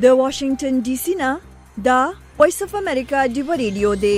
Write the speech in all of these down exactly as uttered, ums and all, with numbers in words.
د واشنگټن ډي سي نه دا وایس اف امریکا دی ریډیو دی.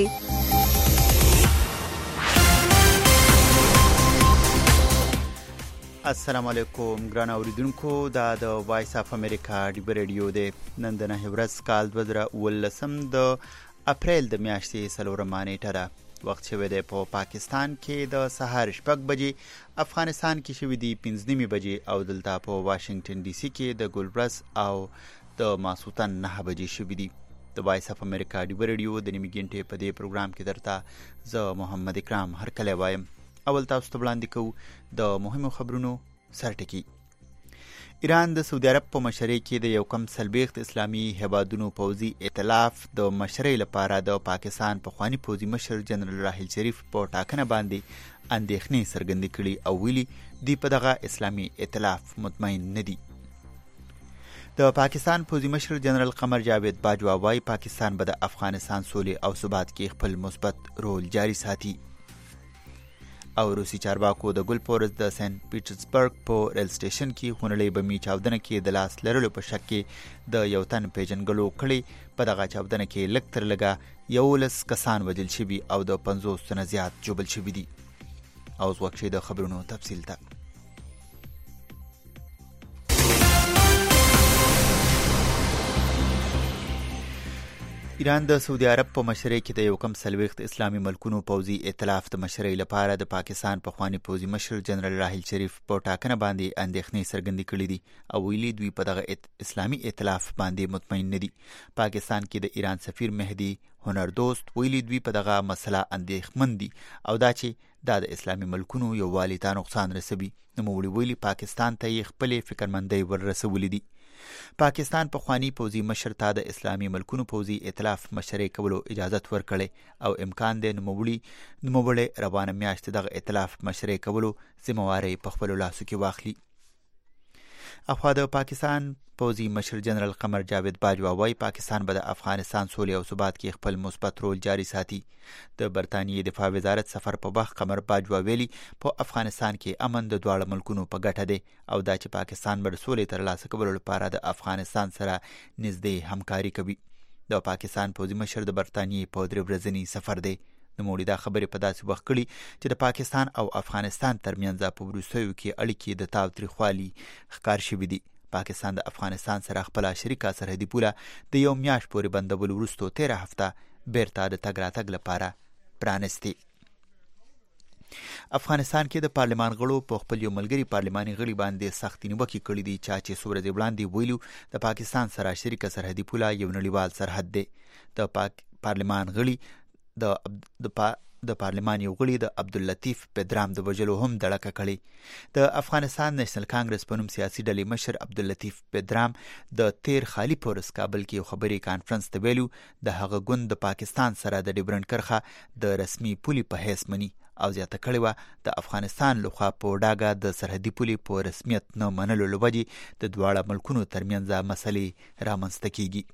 السلام علیکم ګران اوریدونکو، دا د وایس اف امریکا دی ریډیو دی. نن د نه ورځ کال دوه زره ولسم د اپریل د میاشتې څلورمه نیټه ده. وخت شوی دی په پاکستان کې د سهار شپږ بجې، افغانستان کې شوی دی پنځه نیمې بجې او دلته په واشنگټن ډي سي کې د ګلبرس او د ماسوتن نه بجې شوی دی. د وایس اف امریکا دی ریډیو د نیمې ګنټې په دې پروګرام کې درته زه محمد اکرام هرکلی وایم. اول تاسو ته وړاندې کوو د مهمو خبرونو سرټکي. ایران د سعودي عرب په مشرۍ کې د یو کم څلوېښت اسلامي هیوادونو پوځي ائتلاف د مشرۍ لپاره د پاکستان پخواني پوځي مشر جنرال راحیل شریف په ټاکنه باندې اندېښنې څرګندې کړي او ویلي دوی په دغه اسلامي ائتلاف مطمئن نه دي. د پاکستان پوځي مشر جنرال قمر جاوید باجوا وايي پاکستان به د افغانستان سولې او ثبات کې خپل مثبت رول جاري ساتي. او روسي چارواکو د ګل پورز د سنت پیټرزبرګ په ریل سټیشن کې خونړۍ بمي چاودنه کې د لاس لرلو په شک کې د یو تن پیژنګلو کړي. په دغه چاودنه کې لږ تر لږه یولس کسان وژل شوي او د پنځوس تنه زیات ژوبل شوي دي. اوس وخت شي د خبرونو تفصیل ته. ایران د سعودي عرب په مشرۍ کې د یو کم څلوېښت اسلامي ملکونو پوځي ائتلاف د مشرۍ لپاره د پاکستان پخواني پوځي مشر جنرال راحیل شریف په ټاکنه باندې اندېښنې څرګندې کړې دي او ویلي دوی په دغه اسلامي ائتلاف باندې مطمئن نه دي. پاکستان کې د ایران سفیر مهدي هنردوست ویلي دوی په دغه مسله اندېښمن دي او دا چې دا د اسلامي ملکونو یووالي ته نقصان رسوي. نوموړي ویلي پاکستان ته یې خپلې فکرمندۍ ور رسولې دي. پاکستان پخواني پوځي مشر ته د اسلامي ملکونو پوځي ائتلاف مشرۍ کولو اجازت ورکړی او امکان دی نوموړي نوموړی روانه میاشت دغه ائتلاف مشرۍ کولو ذمہواری په خپلو لاسو کې واخلي. اخوا د پاکستان پوځي مشر جنرال قمر جاوید باجوا وايي پاکستان به د افغانستان سولې او ثبات کې خپل مثبت رول جاري ساتي. د برطانیې دفاع وزارت سفر په وخت قمر باجوا ویلي په افغانستان کې امن د دواړو ملکونو په ګټه دی او دا چې پاکستان به د سولې ترلاسه کولو لپاره د افغانستان سره نږدې همکاري کوي. د پاکستان پوځي مشر د برطانیې په درې ورځني سفر دی. نوموړي دا خبرې په داسې وخت کړي چې د پاکستان او افغانستان ترمنځ په وروستیو کې اړیکې د تاوتریخوالي ښکار شوي دي. پاکستان د افغانستان سره خپله شریکه سرحدي پوله د یو میاشت پورې بندولو وروسته تېره هفته بیرته د تګ راتګ لپاره پرانستې. افغانستان کې د پارلمان غړو په خپل یو ملګري پارلماني غړي باندې سختې نیوکې کړي دي چا چې څو ورځې وړاندې ویلو د پاکستان سره شریکه سرحدي پوله یو نړیوال سرحد دی. د پاک پارلمان غړي د د پا د پارلمان یو غړي د عبداللطیف پدرام د وژلو هم دړکه کړې. د افغانستان نېشنل کانګرس په نوم سیاسي ډلې مشر عبداللطیف پدرام د تیر خالي پورس کابل کې یو خبري کانفرنس ته ویلو د هغه ګوند د پاکستان سره د ډیورنډ کرښه د رسمي پولې په حیث مني او زیاته کړې وه د افغانستان لخوا په ډاګه د سرحدي پولې په رسمیت نه منلو له وجې د دواړه ملکونو ترمنځ مسلې رامنځته کیږي.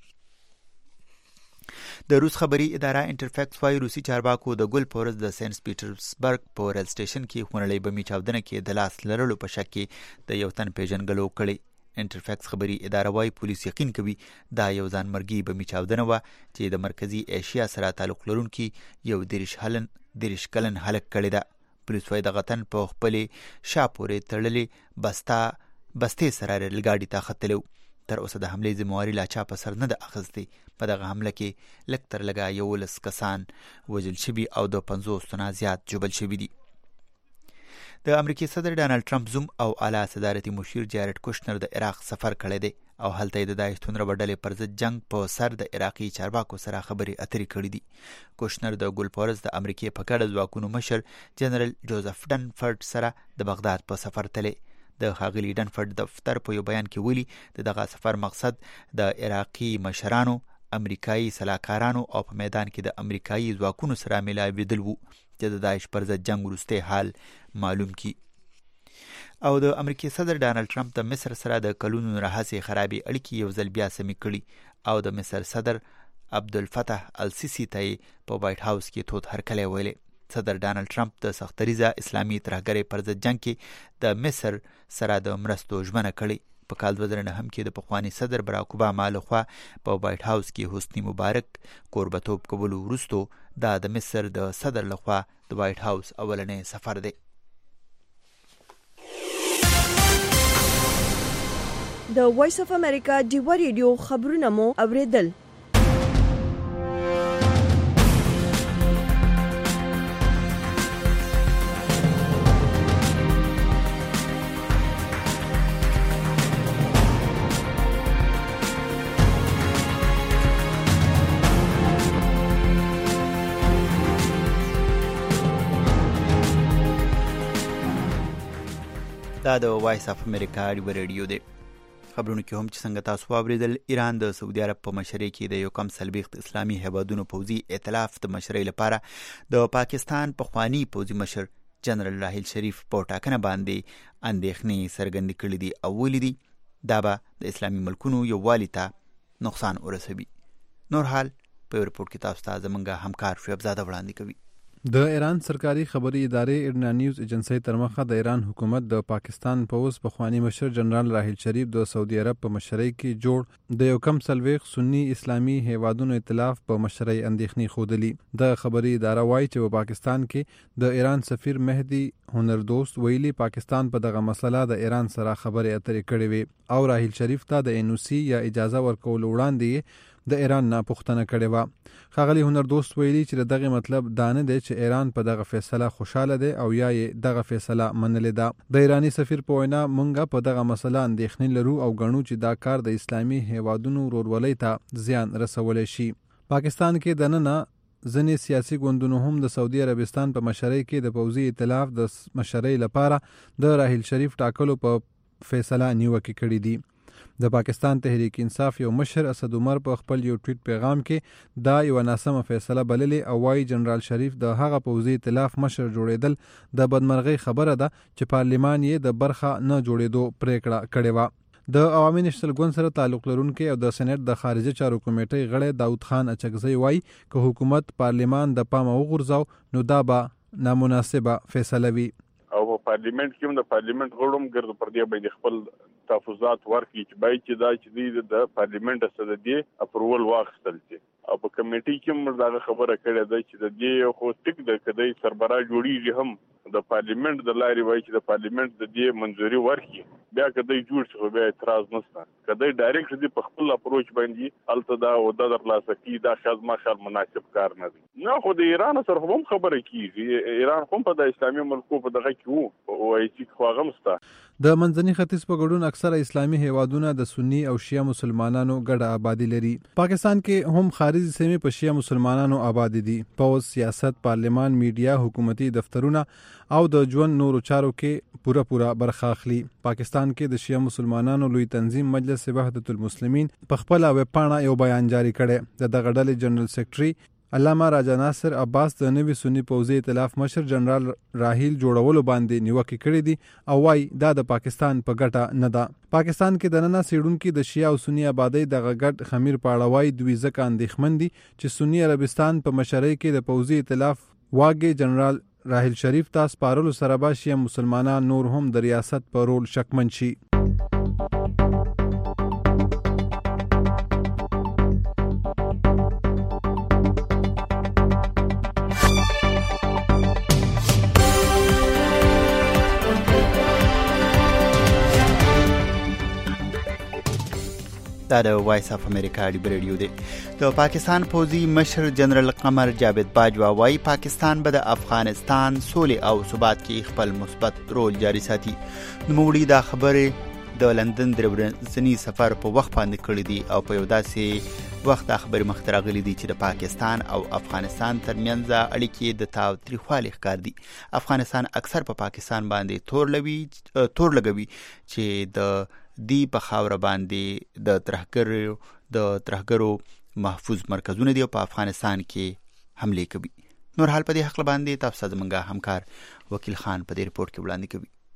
د روس خبري اداره انټرفیکس وايي روسي چارواکو د ګل پورز د سنت پیټرزبرګ په ریل سټیشن کې خونړۍ بمي چاودنه کې د لاس لرلو په شک کې د یو تن پیژنګلو کړي. انټرفیکس خبري اداره وايي پولیس یقین کوي دا یو ځانمرګي بمي چاودنه وه چې د مرکزي ایشیا سره تعلق لرونکي یو دېرش هلن دېرش کلن هلک کړې ده. پولیس وايي دغه تن په خپلې شا پورې تړلې بستا بستې سره ریل ګاډي ته ختلی. تر اوسه د حملې ذمہواري لا چا په سر نه ده اخیستې. په دغه حمله کې لږ تر لږه یولس کسان وژل شوي او د پنځوس تنه زیات ژوبل شوي دي. د امریکې صدر ډانلډ ټرمپ زوم او اعلی صدارتي مشیر جارډ کوشنر د عراق سفر کړی دی او هلته یې د داعش توندره ډلې پر ضد جنگ په سر د عراقي چارواکو سره خبرې اترې کړې دي. کوشنر د ګل پورز د امریکې په ګډه ځواکونو مشر جنرال جوزف ډنفرډ سره د بغداد په سفر تللی. د ښاغلي ډنفرډ دفتر په یو بیان کې ویلي د دغه سفر مقصد د عراقي مشرانو، امریکایي سلاکارانو او په میدان کې د امریکایي ځواکونو سره ملاوېدل وو چې د داعش پر ضد جنګ وروستی حال معلوم کړي. او د امریکې صدر ډانلډ ټرمپ د مصر سره د کلونو راهیسې خرابې اړیکې یو ځل بیا سمې کړي او د مصر صدر عبدالفتاح السیسی ته یې په وایټ هاوس کې تود هرکلی ویلی. صدر ډانلډ ټرمپ د سختریزه اسلامي ترهګرۍ پر ضد جنګ کې د مصر سره د مرستو ژمنه کړې. په کال دوه زره نهم کې د پخواني صدر براک اوباما لخوا په وایټ هاوس کې حسني مبارک کوربتوب کولو وروستو دا د مصر د صدر لخوا د وایټ هاوس اولنی سفر دی. د وایس اف امریکا ډیوا ریډیو خبرونه مو اوریدل. دا د وایس اف امریکا ډیوا ریډیو دی. خبرونه کې هم چې څنګه تاسو واوریدل، ایران د سعودي عرب په مشرۍ کې د یو کم څلوېښت اسلامي هیوادونو پوځي ائتلاف د مشرۍ لپاره د پاکستان پخواني پوځي مشر جنرال راحیل شریف په ټاکنه باندې اندېښنې څرګندې کړې دي او ویلي دي دا به د اسلامي ملکونو یووالي ته نقصان ورسوي. نور حال په یو رپورټ کې تاسو ته زموږ همکار شعیب زاده وړاندې کوي. د ایران سرکاري خبري ادارې ایرنا نیوز ایجنسی تر مخه د ایران حکومت د پاکستان پوځ پخوانی مشر جنرال راحیل شریف د سعودي عرب په مشرۍ کې جوړ د یو کم څلوېښت سنی اسلامي هیوادونو ائتلاف په مشرۍ اندېښنې ښودلي. د خبري اداره وایي چې په پاکستان کې د ایران سفیر مهدي هنردوست ویلي پاکستان په دغه مسله د ایران سره خبرې اترې کړې وې او راحیل شریف ته د ان او سی یا اجازه ورکول وړاندې د ایران نه پوښتنه کړې وه. ښاغلي هنردوست ویلي چې دغه مطلب دا نه دی چې ایران په دغه فیصله خوشاله دی او یا یې دغه فیصله منلې ده. د ایرانی سفیر په وینا موږ په دغه مسله اندېښنې لرو او ګڼو چې دا کار د اسلامي هیوادونو ورورولۍ ته زیان رسولی شي. پاکستان کې دننه ځینې سیاسي ګوندونو هم د سعودي عربستان په مشرۍ کې د پوځي ائتلاف د مشرۍ لپاره د راحیل شریف ټاکلو په فیصله نیوکې کړې دي. د پاکستان تحریک انصاف یو مشر اسد عمر په خپل یو ټویټ پیغام کې دا یو ناسمه فیصله بللې او وايي جنرال شریف د هغه پوځي ائتلاف مشر جوړېدل د بدمرغۍ خبره ده چې پارلیمان یې د برخه نه جوړېدو پریکړه کړې وه. د عوامي نشنل ګوند سره تعلق لرونکي او د سېنات د خارجه چارو کمیټې غړی داود خان اچکزی وايي که حکومت پارلیمان د پامه وغورځاو نو دا به نامناسبه فیصله وي او په پارلیمنت کې هم د پارلیمنت غړو هم ګرځ پر دې باندې خپل تحفظات ورکړي چې باید چې دا چې د پارلیمنت سره د اپروول واخیستل شي. او په کمیټې کې هم دا خبره کړې ده چې د دې خو ټیک د کدی سربراه جوړیږي هم د پارلیمنت د لارې وایي چې د پارلیمنت د دې منځوري ورکړي بیا کدی جوړ شي بیا اعتراض نشته. کدی ډایرکټ دی په خپل اپروچ باندې الته دا او د درلاسه کی دا خدمه خل مناسب کار نه دی. نه خو د ایران سره هم خبره کیږي. ایران هم په د اسلامي ملکو په دغه کې وو او چې خو هغه مسته د منځني ختیځ په ګډون اکثره اسلامي هیوادونه د سنی او شیعه مسلمانانو ګډه آبادی لري. پاکستان کې هم خارجي سیمې په شیعه مسلمانانو آبادی دي. پوځ، سیاست، پارلمان، میډیا، حکومتي دفترونه او د ژوند نورو چارو کې پوره پوره برخه اخلي. پاکستان کې د شیعه مسلمانانو لوی تنظیم مجلس وحدت المسلمین په خپل ویب پاڼه یو بیان جاری کړی. د دغه ډلې جنرال سیکرټري علامه راجا ناصر عباس د نوي سنی پوځي ائتلاف مشر جنرال راحیل جوړولو باندې نیوکې کړې دي او وايي دا د پاکستان په ګټه نه ده. پاکستان کې دننه سیډونکو د شیعه او سنی آبادی دغه ګډ خمیر پاړه وايي دوی ځکه اندېښمن دي چې سنی عربستان په مشرۍ کې د پوځي ائتلاف واګې جنرال راحیل شریف ته سپارلو سره به شیعه مسلمانان نور هم د ریاست په رول شکمن شي. دا د وایس اف امریکا ډیوا ریډیو دی. د پاکستان پوځي مشر جنرال قمر جاوید باجوا وايي پاکستان به د افغانستان سولې او ثبات کې خپل مثبت رول جاري ساتي. نوموړي دا خبرې د لندن د ورځني سفر په وخت باندې کړې دي او په یو داسې وخت دا خبرې مخته راغلي دي چې د پاکستان او افغانستان ترمنځ اړیکې د تاوتریخوالي ښکار دي. افغانستان اکثر په پا پاکستان باندې تور لوي تور لګوي چې د دی په خاوره باندې د ترهګرو د ترهګرو محفوظ مرکزونه دي او په افغانستان کې حمله کوي. نور حال په دې حق باندې تاسو زمونږ همکار وکیل خان په دې رپورت کې وړاندې کوي.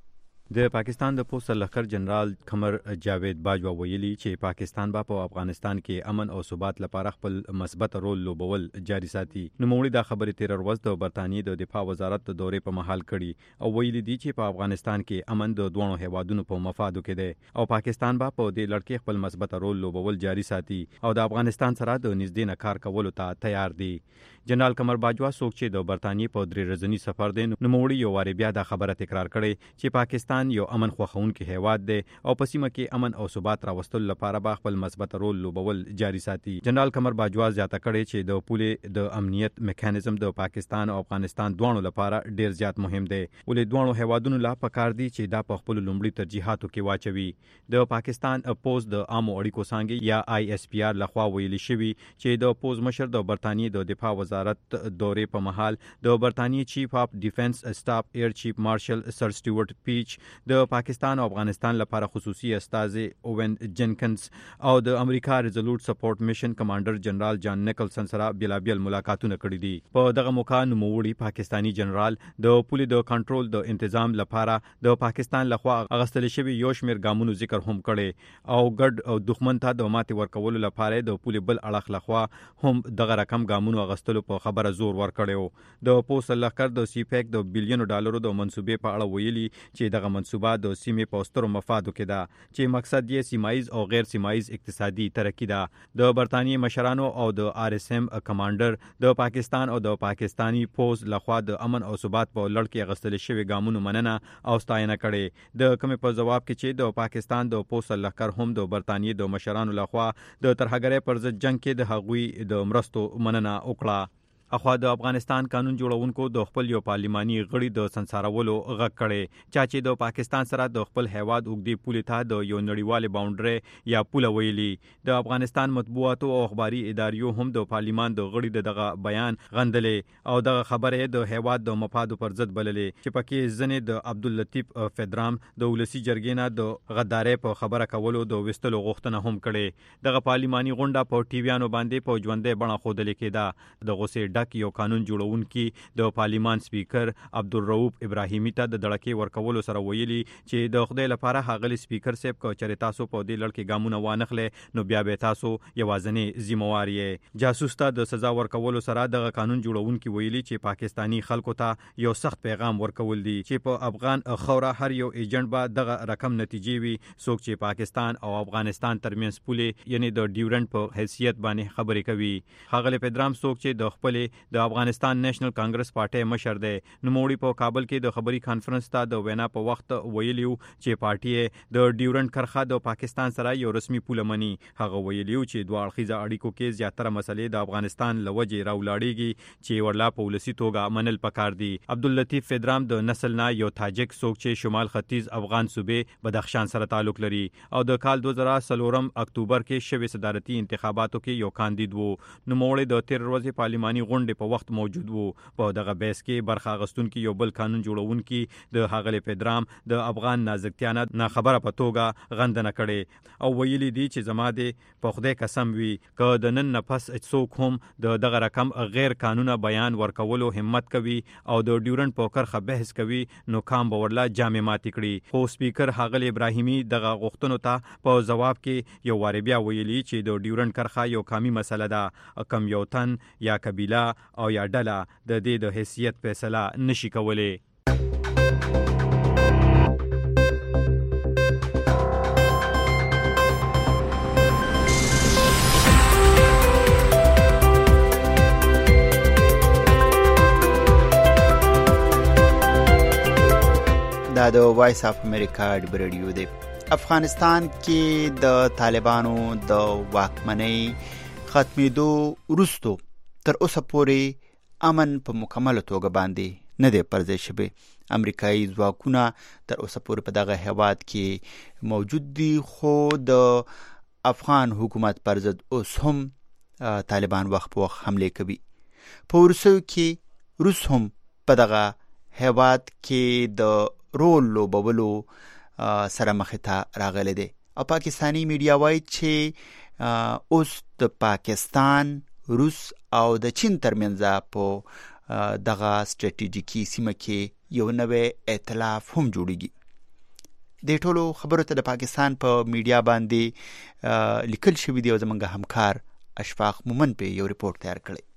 د پاکستان د پوسټ لخر جنرال قمر جاوید باجوا ویلي چې پاکستان با په افغانستان کې امن او ثبات لپاره خپل مثبت رول لوبول جاري ساتي. نو موږ دا خبرې تیر ورځ د برتانیې د دفاع وزارت د دورې په محل کړي او ویلي دي چې په افغانستان کې امن د دوه هیوادونو په مفادو کې دی او پاکستان با په دې لړ کې خپل مثبت رول لوبول جاري ساتي او د افغانستان سره د نږدې نه کار کولو ته تیار دي. جنرال قمر باجوا څوک چې د برتانیې په درې ورځني سفر دی نو موږ یو واری بیا دا خبره تکرار کړي چې پاکستان یو امن خوښونکي هیواد دی او په سیمه کې امن او ثبات راوستلو لپاره به خپل مثبت رول لوبول جاري ساتي. جنرال قمر باجوا زیاته کړي چې د پولې د امنیت میکانیزم د پاکستان او افغانستان دوه لپاره ډیر زیات مهم دی ولې دوه هیوادونو لا پکار دي چې دا په خپل لومړي ترجیحاتو کې واچوي. د پاکستان پوز د عامو اړیکو څنګه یا آی اس پی آر لخوا ویلي شوی چې د پوز مشر د برتانیې د دفاع وزارت دورې په محل د برتانیې چیف اف ډیفنس سټاف ایر چیف مارشل سر سټیورټ پیچ د پاکستان او افغانستان لپاره خصوصي استازي اوون جنکنز او د امریکا ریزولوټ سپورټ میشن کمانډر جنرال جان نیکلسن سره بلابل ملاقاتونه کړي دي. په دغه موقع نوموړي پاکستانی جنرال د پولې د کنټرول د تنظیم لپاره د پاکستان لخوا اغستل شوی یو شمېر ګامونو ذکر هم کړي او ګډ او دښمن ته د ماتې ورکولو لپاره د پولې بل اړخ لخوا هم دغه رقم ګامونو اغستلو په خبره زور ورکړیو. د پوسټ لخر د سی پیک د بلیونو ډالرو د منصوبې په اړه ویلي چې دغه منصوبه د سیمې په سترو مفادو کې ده چې مقصد یې سیمایز او غیر سیمایز اقتصادي ترقی ده. د برتانیې مشرانو او د آر اس ایم کمانډر د پاکستان او د پاکستانی پوز لخوا د امن او ثبات په لړ کې اغستل شوی ګامونو مننه او ستاینه کړي. د کومې په جواب کې چې د پاکستان د پوسټ لخر هم د برتانیې د مشرانو لخوا د ترهګرۍ پر ضد جنگ کې د هغوی د مرستو مننه وکړه. اخوا د افغانستان قانون جوړونکو د خپل یو پارلماني غړي د سنسارولو غږ کړي چا چې د پاکستان سره د خپل هیواد اوږدې پولې ته د یو نړیوال باونډري یا پوله ویلي. د افغانستان مطبوعاتو او اخباري اداریو هم د پارلمان د غړي د دغه بیان غندلې او دغه خبره د هیواد د مفادو پر ضد بللې چې پکې ځنې د عبداللطیف فدرام د ولسی جرګې نه د غدارې په خبره کولو د وستلو غوښتنه هم کړي. دغه پارلماني غونډه په ټي ویانو باندې په ژوندۍ بڼه ښودل کېده. د غوسې ډک یو قانون جوړونکي د پارلیمان سپیکر عبدالرؤف ابراهیمی ته د دړکې ورکولو سره ویلي چې د خدای لپاره هغلی سپیکر صاحب کو چرې تاسو په دې لړ کې ګامونه وانخلې نو بیا به تاسو یوازنې ذمہوار یې. جاسوس ته د سزا ورکولو سره د قانون جوړونکي ویلي چې پاکستانی خلکو ته یو سخت پیغام ورکول دي چې په افغان خوره هر یو ایجنټ به دغه رقم نتیجې وي څوک چې پاکستان او افغانستان ترمنځ پولې یعنی د ډیورنټ په حیثیت باندې خبرې کوي. هغلی پدرام څوک چې د خپل د افغانستان نېشنل کانګرس پارټي مشر دی نوموړي په کابل کې د خبري کانفرنس ته د وینا په وخت ویلیو چې پارټي د ډیورنټ کرخه د پاکستان سره یو رسمي پوله مني. هغه ویلیو چې دوه اړخیزه اړیکو کې زیاتره مسلې د افغانستان لوجې راولاړېږي چې ورلا په ولسی توګه منل پکار دي. عبداللطیف فدرام د نسل نه یو تاجک څوک چې شمال ختیځ افغان صوبې بدخشان سره تعلق لري او د کال دوه زره څلورم اکتوبر کې شوی صدارتي انتخاباتو کې یو کاندید وو. نوموړي د تیر ورځې پارلماني غونډې په وخت موجود وو. په دغه بحث کې برخه اخیستونکي یو بل قانون جوړونکي د هغلی پدرام د افغان نازکتیا نه خبره په توګه غندنه کړي او ویلي دي چې زما دې په خدای قسم وي که د نن نه پس څوک هم د دغه رقم غیر قانونه بیان ورکولو همت کوي او د ډیورنټ په کرخه بحث کوي نو کام به ورلا جامې ماتې کړي. خو سپیکر هغلی ابراهیمی دغه غوښتنو ته په جواب کې یو واری بیا ویلي چې د ډیورنټ کرخه یو قومي مسله ده کم یو تن یا قبیله او یا ډله د دې د حیثیت فیصله نشي کولی. دا د وایس اف امریکا د ریډیو دی. افغانستان کې د طالبانو د واکمنۍ ختمېدو وروسته تر اوسه پورې امن په مکمل توګه باندې نه دی پرځای شوی. امریکایي ځواکونه تر اوسه پورې په دغه هیواد کې موجود دي خو د افغان حکومت پر ضد اوس هم طالبان وخت په وخت حمله کوي. په وروستیو کې روس هم په دغه هیواد کې د رول لوبولو سره مخې ته راغلی دی او پاکستانی میډیا وایي چې اوس د پاکستان روس او د چین ترمنځ په دغه ستراتیژیکي سیمه کې یو نوې ائتلاف هم جوړیږي. د ټولو خبرو ته د پاکستان په میډیا باندې لیکل شوی دی او زمونږ همکار اشفاق مومن په یو ریپورت تیار کړی.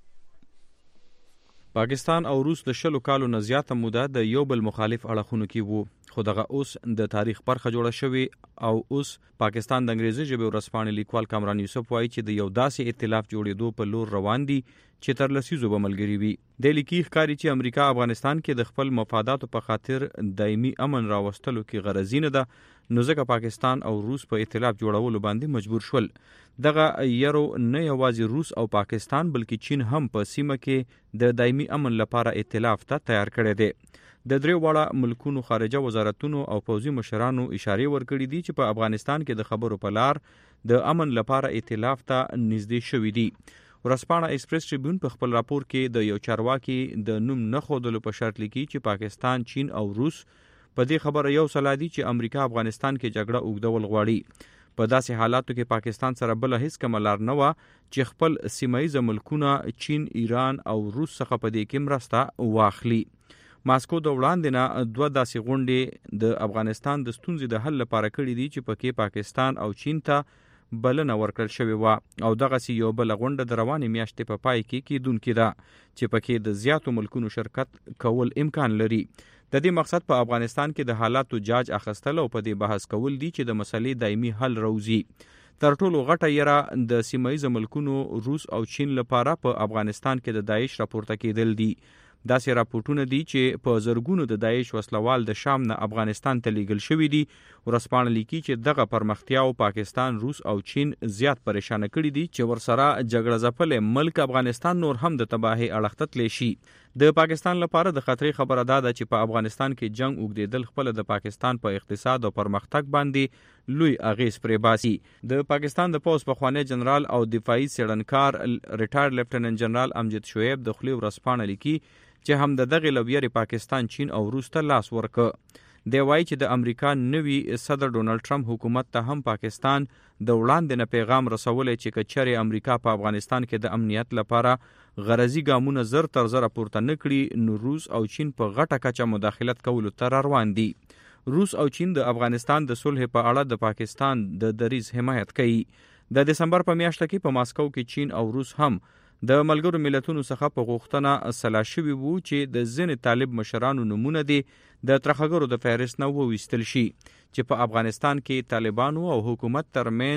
پاکستان او روس د شلو کالو نه زیاته موده د یو بل مخالف اړخونو کې وو، خو دغه اوس د تاریخ برخه جوړه شوې او اوس پاکستان د انګریزي ژبې ورځپاڼې لیکوال کامران یوسف وایي چې د یو داسې ائتلاف جوړېدو په لور روان دي چې تر لسیزو به ملګري وي. د لیکي ښکاري چې امریکا افغانستان کې د خپل مفاداتو په خاطر دایمي امن راوستلو کې غرضي نه ده، نو ځکه پاکستان او روس په ائتلاف جوړولو باندې مجبور شول. دغه یرو نه یوازې روس او پاکستان بلکې چین هم په سیمه کې د دایمي امن لپاره ائتلاف ته تیار کړی دی. د درې واړه ملکونو خارجه وزارتونو او پوځي مشرانو اشارې ورکړي دي چې په افغانستان کې د خبرو په لار د امن لپاره ائتلاف ته نږدې شوي دي. ورځپاڼه ایکسپریس ټریبیون په خپل راپور کې د یو چارواکي د نوم نه ښودلو په شرط لیکي چې پاکستان، چین او روس په دې خبره یو سلا دي چې امریکا افغانستان کې جګړه اوږدول غواړي. په داسې حالاتو کې پاکستان سره بل هیڅ کومه لار نه وه چې خپل سیمه ییز ملکونه چین، ایران او روس څخه په دې کې مرسته واخلي. ماسکو د وړاندې نه دوه داسې غونډې د افغانستان د ستونزې د حل لپاره کړي دي چې پکې پاکستان او چین ته بلنه ورکړل شوې وه او دغسې یو بله غونډه د روانې میاشتې په پای کې کیدونکې ده چې پکې د زیاتو ملکونو شرکت کول امکان لري. د دې مقصد په افغانستان کې د حالاتو جاج اخیستل او په دې بحث کول دي چې د مسلې دایمي حل روزي. تر ټولو غټه یره د سیمه ییز ملکونو روس او چین لپاره په افغانستان کې د داعش راپورته کېدل دي. داسې راپورټونه دي چې په زرګونو د داعش وسلوال د شام نه افغانستان ته لیږل شوي دي. ورځپاڼه لیکي چې دغه پرمختیاو پاکستان، روس او چین زیات پریشانه کړي دي چې ورسره جګړه ځپلی ملک افغانستان نور هم د تباهۍ اړخ ته تللی شي. د پاکستان لپاره د خطرې خبره دا ده چې په افغانستان کې جنگ اوږدېدل خپله د پاکستان په اقتصاد او پرمختګ باندې لوی اغیز پرې باسي. د پاکستان د پوځ پخوانی جنرال او دفاعي څېړنکار ریټایر لیفټننټ جنرال امجد شعیب د خولې ورځپاڼه لیکي چې هم د دغې لویرې پاکستان، چین او روس ته لاس ورکه. دی وایي چې د امریکا نوي صدر ډونالډ ټرمپ حکومت ته هم پاکستان د وړاندې نه پیغام رسولی چې که چېرې امریکا په افغانستان کې د امنیت لپاره غرضي ګامونه زر تر زره پورته نه کړي، نو روس او چین په غټه کچه مداخلت کولو ته را روان دي. روس او چین د افغانستان د صلح په اړه د پاکستان د دریځ حمایت کوي. د دسمبر په میاشته کې په ماسکو کې چین او روس هم د ملګرو ملتونو څخه په غوښتنه سلا شوي وو چې د ځینې طالب مشرانو نومونه دي د ترخګرو د فهرست نه وویستل شي چې په افغانستان کې طالبانو او حکومت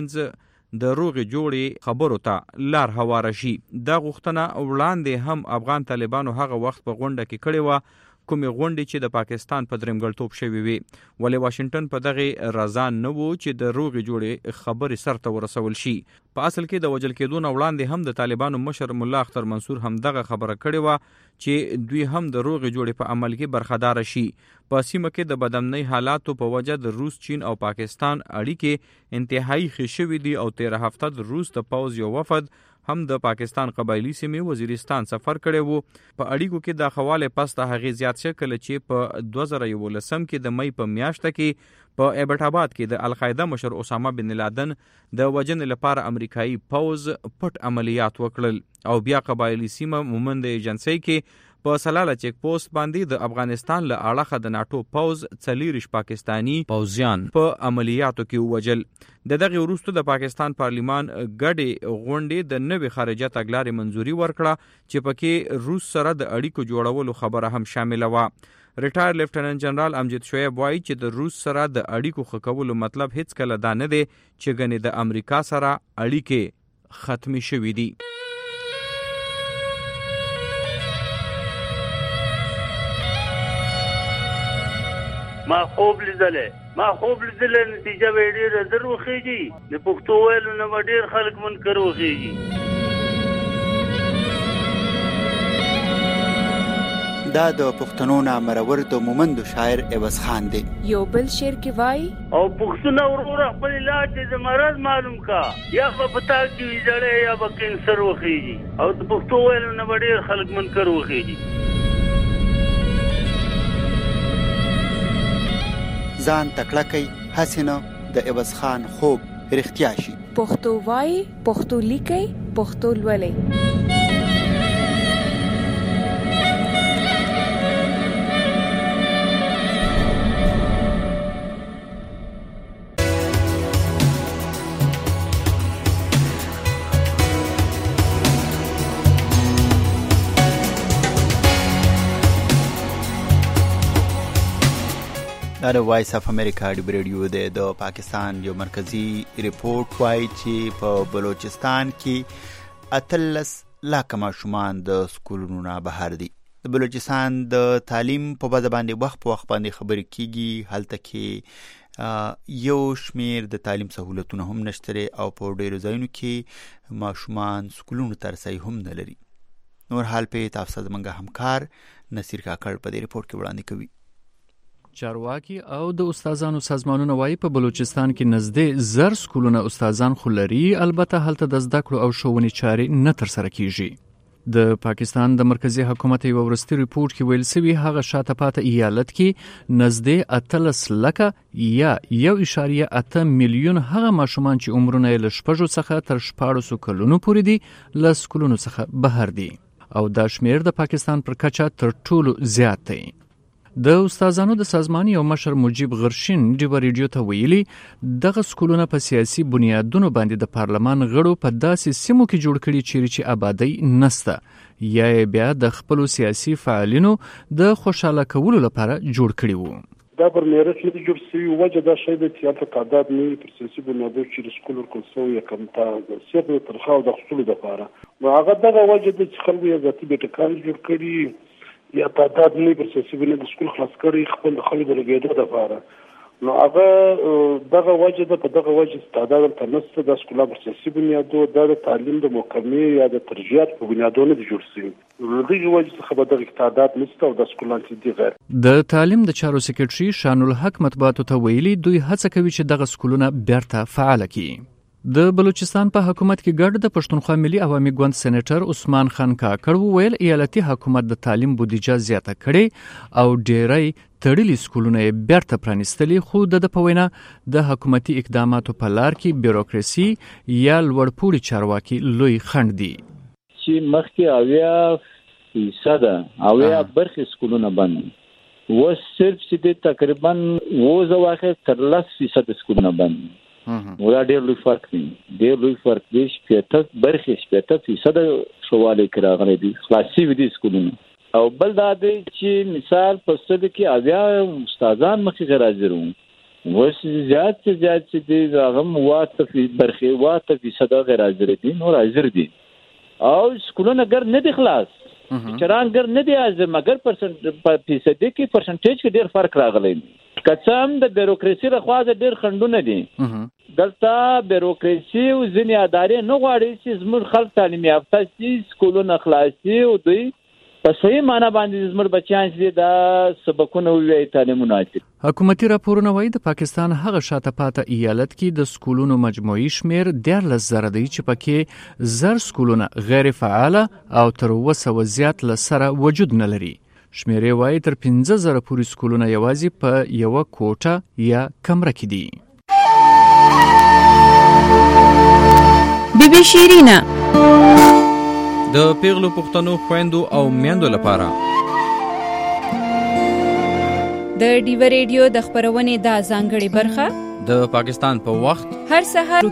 ترمنځ د روغې جوړې خبرو ته لار هواره شي. دا غوښتنه وړاندې هم افغان طالبانو هغه وخت په غونډه کې کړې وه کومې غونډې چې د پاکستان په درېمګړتوب شوې وي، ولې واشنګټن په دغې رضا نه و چې د روغې جوړې خبرې سرته ورسول شي. په اصل کې د وژل کېدو نه وړاندې هم د طالبانو مشر ملا اختر منصور هم دغه خبره کړې وه چې دوی هم د روغې جوړې په عمل کې برخداره شي. په سیمه کې د بدامنۍ حالاتو په وجه د روس، چین او پاکستان اړیکې انتهایی ښې شوي دي او تېره هفته د روس د پوځ یو وفد هم د پاکستان قبایلی سیمې وزیرستان سفر کړی وو. په اړیکو کې د خواله پس د هغې زیات شه کله چې په دوه زره یولسم کې د مۍ په میاشته کې په ایبټ آباد کې د القاعده مشر اسامه بن لادن د وژنې لپاره امریکایي پوځ پټ عملیات وکړل او بیا قبایلی سیمه مومند ایجنسی کې په سلاله چیک پوسټ باندې د افغانستان له اړخه د ناټو پوځ څلېرویشت پاکستاني پوځیان په عملیاتو کې ووژل. د دغې وروسته د پاکستان پارلیمان ګډې غونډې د نوې خارجه تګلارې منظوري ورکړه چې پکې روس سره د اړیکو جوړولو خبره هم شامله وه. ریټایر لیفټننټ جنرال امجد شعیب وایي چې د روس سره د اړیکو ښه کولو مطلب هیڅ کله دا نه دی چې ګنې د امریکا سره اړیکې ختمې شوي دي. ما خوب لیدلې ما خوب لیدلې نتیجه به ډېره زر وخېږي. د پښتو ویلو نه به ډېر خلک منکر وخېږي. دا د پښتنو نامرور د مومندو شاعر عوض خان دی. یو بل شعر کې وای او پښتون ورور خپل علاج د مرض معلوم کا یا په پتا کې ویځړې یا په کینسر وخېږي او د پښتو ویلو نه به ډېر خلک منکر وخېږي. ځان تکړه کوي هسې نه د عوض خان خوب رښتیا شي. پښتو وای، پښتو لیکي، پښتو لولي. دا د وایس اف امریکا ډیو ریډیو دی. د پاکستان یو مرکزی ریپورت وایي چې په بلوچستان کې اتلس لاکه ماشومان د سکولونو نه بهر دي. د بلوچستان د تعلیم په بده باندې وخت په وخت باندې خبرې کیږي. هلته کې یو شمیر د تعلیم سہولتونه هم نشته او په ډیرو ځایونو کې ماشومان سکولونو ته رسۍ هم نه لري. نور حال په تاسو زمونږ همکار نصیر کاکړ په دې ریپورت کې وړاندې کوي. چارواکي او د استادانو سازمانونه وايي په بلوچستان کې نږدې زر سکولونه استادان خو لري، البته هلته د زده کړو او ښوونې چارې نه ترسره کیږي. د پاکستان د مرکزی حکومت یو ورستي ریپورت کې ویل سوي هغه شاته پاته ایالت کې نږدې اتلس لکه یا یو اشاریه اته میلیون هغه ماشومان چې عمرونه یې له شپږو څخه تر شپاړسو کلونو پورې دي له سکولونو څخه بهر دي او دا شمیر د پاکستان پر کچه تر ټولو زیات دی. د استادانو د سازمان یو مشر مجيب غرشین ډیو ریډیو ته ویلي دغه سکولونه په سیاسي بنیادونو باندې د پارلمان غړو په داسې سیمو کې جوړ کړي چیرې چې آبادی نسته یا بیا د خپل سیاسي فعالینو د خوشاله کولو لپاره جوړ کړي وو. دا پر میراث نه جوړ شوی وجه دا شی د تیاتر تعداد نه پر سیاسي بنیادونو چې سکول ورکوسو یا کم تا د سیاسي ترخاو د خپل لپاره نو هغه دغه وجه د خلکو یو ذاتي بیٹکان جوړ کړي یا تعداد نه پر سیاسي بنیاد سکول خلاص کړي خپل خلکو د لګیدو لپاره نو هغه دغه وجه د په دغه وجه تعداد تر نسته د سکول پر سیاسي بنیادو د تعلیم د مکمل یا د ترجیحات په بنیادونو د جوړ شوی نو دغه وجه څخه به دغه تعداد نسته او د سکولان چې دی غیر د تعلیم د چارو سکرټري شان الحق مطبوعاتو ته ویلي دوی هڅه کوي چې دغه سکولونه بیرته فعال کړي. د بلوچستان په حکومت کې ګډ د پښتونخوا ملي عوامي ګوند سېنیټر عثمان خان کاکړ وویل ایالتي حکومت د تعلیم بودیجه زیاته کړي او ډیری تړلي سکولونه یې بیرته پرانیستلي خو د په وینا د حکومتي اقداماتو په لار کې بیروکراسي یا لوړپوړي چارواکي لوی خنډ دي چې مخکې اویا فیصد اویا برخې سکولونه بند و صرف چې تقریبا وزه واخه تر لس فیصد سکولونه بند ولا ډېر لوی فرق دی ډېر لوی فرق دی شپږ برخې شپږ فیصد شواله کراغلي دي خلاصي ودي سکولونه او بل دا دی چې مثال په څه کې اویا استادان مخې راځي وو وس زیات زیات چې دي هغه واته برخې واته فیصد غیر حاضر دي نو حاضر دي او سکولونه ګر نه دي خلاص چران ګر نه دي حاضر مګر پرسنټ فیصد کې پرسنټیج کې ډېر فرق راغلی کڅام د بیروکراسي رخوا د ډېر خندونه دي دلته بیروکراسي او ځینې ادارې نه غواړي چې زموږ خلک تعلیم یافته شي سکولونه خلاصي او دوی په صحیح معنی باندې زموږ بچیان چې دا سبقونه ووایي تعلیمونه اخلي. حکومتي راپورونه وايي د پاکستان هغه شاته پاته ایالت کې د سکولونو مجموعي شمیر دیارلس زره دی چې پکې زر سکولونه غیر فعاله او تر اوسه زیات له سره وجود نه لري. شمیرې وايي تر پنځه زره پورې سکولونه یوازې په یوه کوټه یا کمره کې دي. بی بی شیرینا د پیغلو پښتنو خويندو او میندو لپاره د ډیو ریډیو د خبرونې د ځانګړي برخه د پاکستان په وخت هر سحر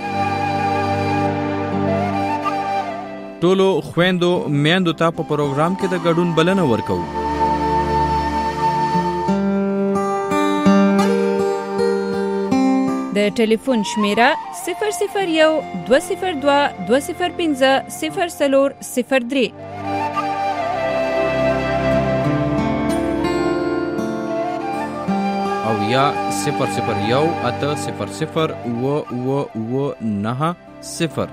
ټولو خويندو میندو ته په پروګرام کې د ګډون بلنه ورکو. د ټلیفون شمیره صفر صفر یو دوه صفر دوه دوه صفر پنځه صفر څلور صفر درې او یا صفر صفر یو اته صفر صفر و و و نه صفر.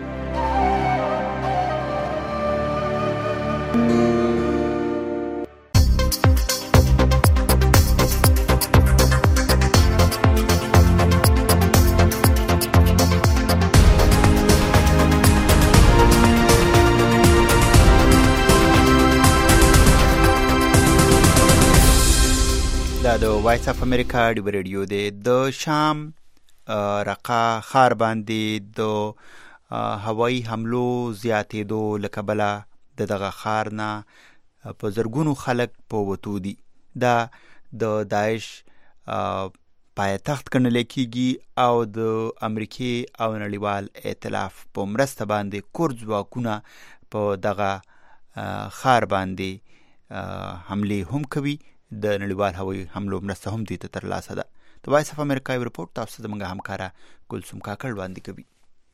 د وایس اف امریکا ډیو ریډیو دی. د شام رقا خار باندې د هوایي حملو زیاتېدو له کبله د دغه خار نه په زرګونو خلک په وتو دي. دا د داعش پایتخت ګڼل کېږي او د امریکې او نړیوال ائتلاف په مرسته باندې کورد ځواکونه په دغه خار باندې حملې هم کوي. د نړیوال هوایي حملو مرسته هم دې ته ترلاسه ده. د وایس اف امریکا یو رپورټ تاسو ته زموږ همکاره کلثوم کاکړ وړاندې کوي.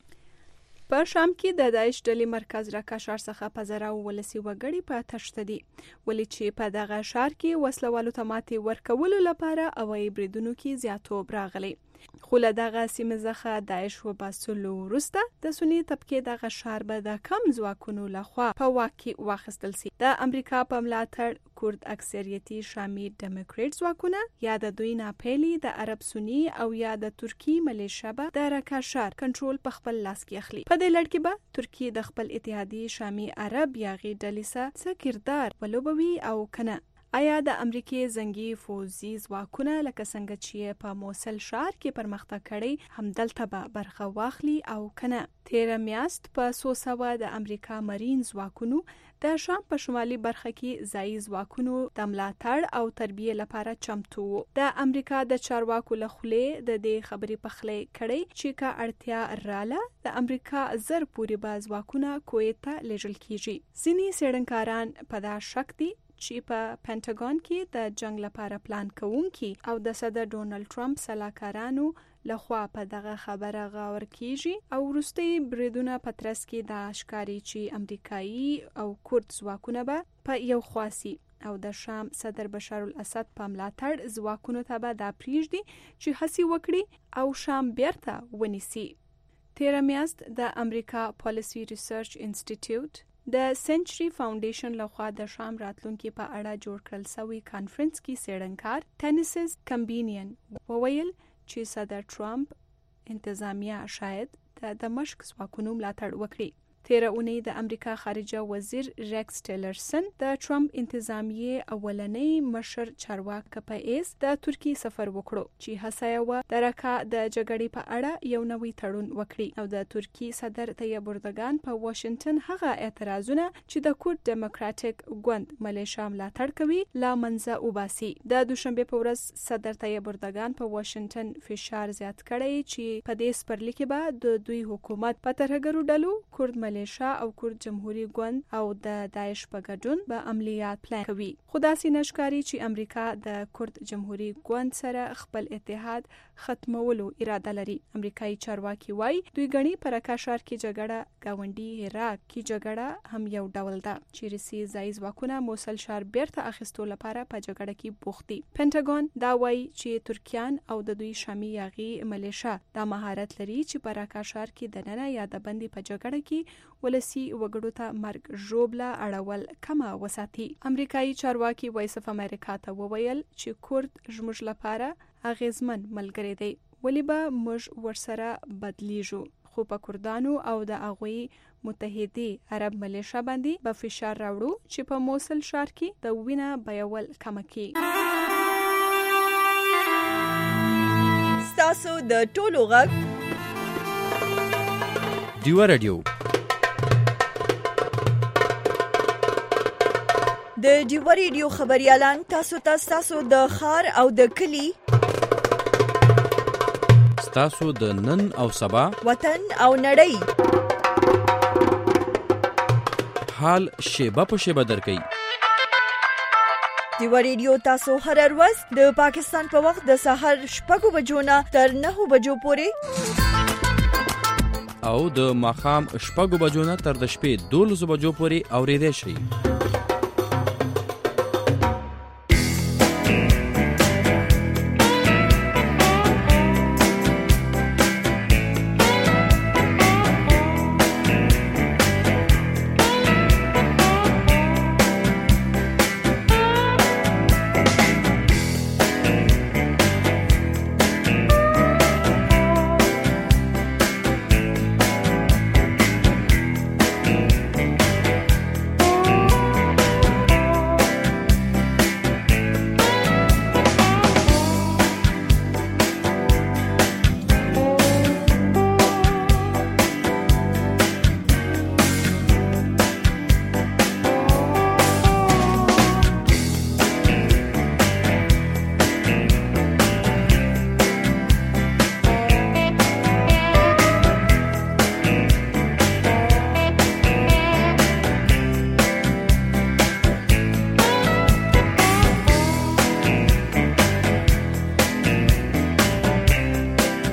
په شام کې د داعش ډلې مرکز راکا ښار څخه په زراو ولسي وګړي په تشته دي، ولې چې په دغه ښار کې وسلوالو ته ماتې ورکولو لپاره هوایي بریدونو کې زیاتوب راغلی. خو له دغه سیمې څخه داعش وباسلو وروسته د سني طبقې دغه ښار به د کم ځواکونو لخوا په واک کې واخیستل شي. د امریکا په ملاتړ کورد اکثریتي شامي ډیموکریټ ځواکونه یا د دوی ناپیلي د عرب سني او یا د ترکی ملیشه به د راکا ښار کنټرول په خپل لاس کې اخلي. په دې لړ کې به ترکی د خپل اتحادي شامي عرب یا غي ډلې سره څه کردار ولوبوي او کنه. آیا د امریکای زنګي فوزي ځواکونه لکه څنګه چې په موصل ښار کې پرمختګ کړي همدلته به برخه واخلي او کنه؟ تیر میاشت په څو سوه د امریکا مرین ځواکونو د شام په شمالي برخه کې ځایي ځواکونو د ملاتړ او تربیه لپاره چمتو وو. د امریکا د چارواکو له خولې د دې خبرې پخلی کړي چې کا اړتیا رااله د امریکا زر پورې به ځواکونه کویت ته لیږل کیږي. ځینې څېړنکاران په دا شک دي چې په پینټاګون کې د جنگ لپاره پلان کوونکي او د صدر ډونالد ټرمپ سلاکارانو لخوا په دغه خبره غور کیږي او وروستي بریدونه په ترڅ کې د ښکاری چې امریکایي او کورد ځواکونه به په یو خاصي او د شام صدر بشار الاسد په ملاتړ ځواکونو ته به دا پریږدي چې هڅې وکړي او شام بیرته ونیسي. تیر میاشت د امریکا پالیسی ریسرچ انسټیټیوټ د سنچري فاونډیشن لخوا د شام راتلونکي په اړه جوړ کړل شوی کانفرنس کې څېړنکار تنسس کمبینین وویل چې صدر ټرمپ انتظامیه شاید د دمشق ځواکونو ملاتړ وکړي. تیر اونۍ د امریکا خارجه وزیر ریکس ټیلرسن د ټرمپ انتظامیه اولنۍ مشر چارواکي په ایس د ترکی سفر وکړو چې هڅه یې و د راکا د جګړې په اړه یو نوی تړون وکړي او د ترکی صدر طیب اردوغان په واشنگټن هغه اعتراضونه چې د کورد ډیموکراټک ګوند ملیشیا ملاتړ کوي لا منځه وباسي. د دوشنبه په ورځ صدر طیب اردوغان په واشنگټن فشار زیات کړی چې په دې سپرلي کې به د دوی حکومت په ترهګرو ډلو کورد ملیشیا او کورد جمهوریت ګوند او د داعش په ګډون به عملیات پلان کوي. خو داسې نشکاري چې امریکا د کورد جمهوریت ګوند سره خپل اتحاد ختمولو اراده لري. امریکایي چارواکي وایي دوی غني پر راکا ښار کې جګړه گاونډي عراق کې جګړه هم یو ډول ده چې روسي ځایي ځواکونه موصل ښار بیرته اخیستو لپاره په جګړه کې بوخت دي. پینټاګون دا وایي چې ترکیان او د دوی شامي یاغي ملیشیا دا مهارت لري چې پر راکا ښار کې د ننه یا د بندي په جګړه کې ولسی وګړو ته مرګ ژوبله اړول کمه وساتي. امریکایي چارواکي وایس اف امریکا ته وویل چې کورد زموږ لپاره اغیزمن ملګری دی، ولې به موږ ورسره بدلیږو خو په کردانو او د هغوی متحدي عرب ملیشیا باندې به فشار راوړو چې په موصل ښار کې د وینه بیول کم کړي. ستاسو د ټولو غږ ډیو رادیو د ډیو ریډیو خبريالان تاسو ته تاسو د خار او د کلی تاسو د نن او سبا وطن او نړۍ حال شیبه په شیبه درکې. ډیو ریډیو تاسو هر ورځ د پاکستان په وخت د سحر شپږ بجو نه تر نهه بجو پورې او د ماخام شپږ بجو نه تر د شپې دولس بجو پورې اورېدای شئ.